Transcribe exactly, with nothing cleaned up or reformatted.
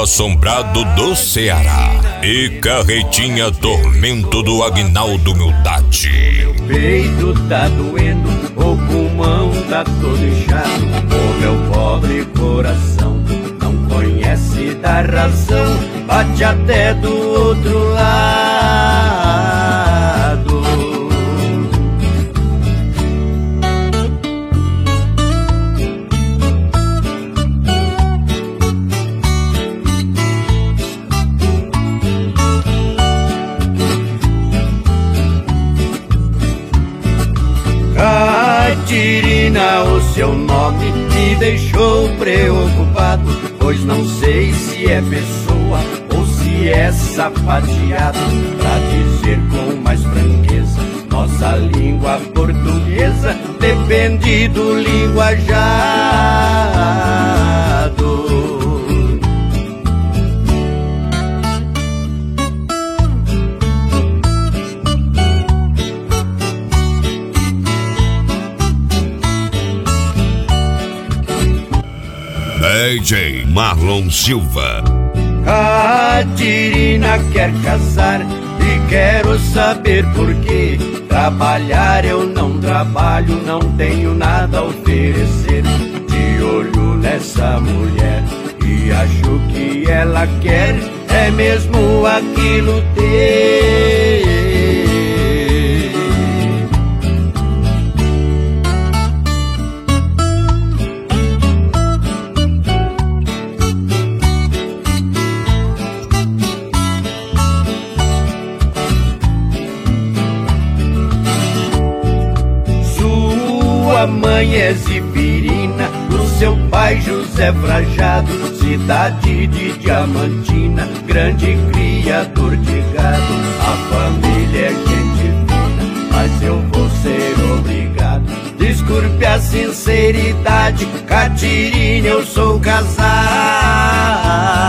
assombrado do Ceará e Carretinha Tormento do Aguinaldo Humildade. Meu peito tá doendo, o pulmão tá todo inchado, o meu pobre coração não conhece da razão, bate até do outro lado. Catirina, o seu nome me deixou preocupado, pois não sei se é pessoa ou se é sapateado. Pra dizer com mais franqueza, nossa língua portuguesa depende do linguajado. D J Marlon Silva. Catirina quer casar e quero saber por quê. Trabalhar eu não trabalho, não tenho nada a oferecer. De olho nessa mulher e acho que ela quer é mesmo aquilo ter. Sua mãe é Zifirina, o seu pai José Frajado, cidade de Diamantina, grande criador de gado. A família é gente fina, mas eu vou ser obrigado. Desculpe a sinceridade, Catirina, eu sou casado.